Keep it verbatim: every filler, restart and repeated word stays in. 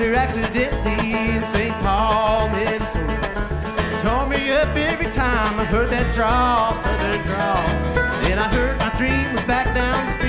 her accidentally in Saint Paul, Minnesota. Tore me up every time I heard that drawl, southern drawl. Then I heard my dream was back down the street.